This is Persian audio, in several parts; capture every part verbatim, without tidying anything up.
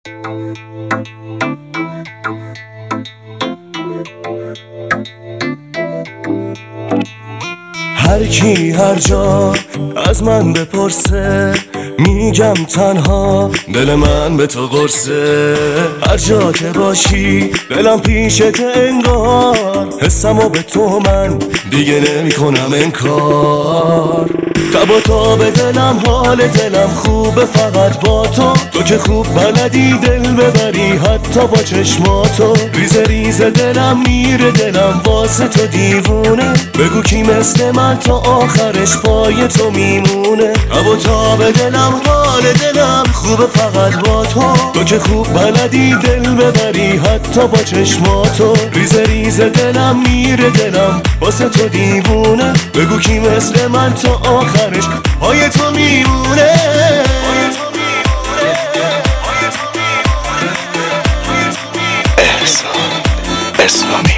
هر کی هر جا از من بپرسه میگم تنها دل من به تو قرصه. هر جا که باشی دلم پیشت انگار، حسمو به تو من دیگه نمی کنم انکار. تب و تاب دلم حال دلم خوبه فقط با تو، تو که خوب بلدی دل ببری حتی با چشماتو. ریز ریز دلم میره دلم واسه تو دیوونه، بگو کی مثل من تا آخرش پای تو میمونه. تب و تاب دلم حال دلم خوبه فقط با تو، تو که خوب بلدی دل ببری حتی با چشماتو. ریز ریز دلم میره دلم واسه تو دیوونه، بگو کی مثل من تا آخرش پای تو میمونه. احسان اسلامی.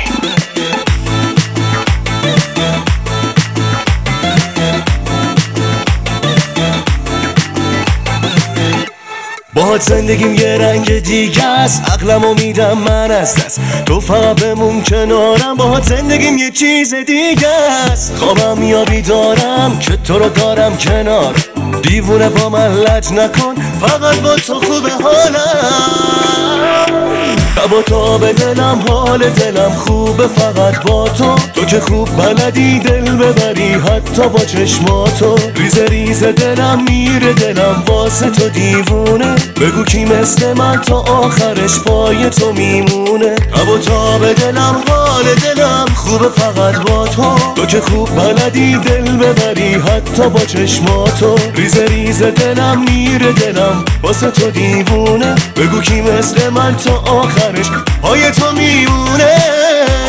باهات زندگیم یه رنگ دیگه است، عقلمو میدم من از دست، تو فقط بمون کنارم. باهات زندگیم یه چیز دیگه است، خوابم یا بیدارم که تو رو دارم کنار. دیوونه با من لج نکن، فقط با تو خوبه حالم. تب و تاب دلم حال دلم خوبه فقط با تو، تو که خوب بلدی دل ببری حتی با چشماتو. ریز ریز دلم میره دلم واسه تو دیوونه، بگو کی مثل من تا آخرش پای تو میمونه. تب و تاب دلم حال دلم خوبه فقط با تو، تو که خوب بلدی دل ببری حتی با چشماتو. ریز ریز دلم میره دلم واسه تو دیوونه، بگو کی مثل من تا آخرش پای تو میمونه.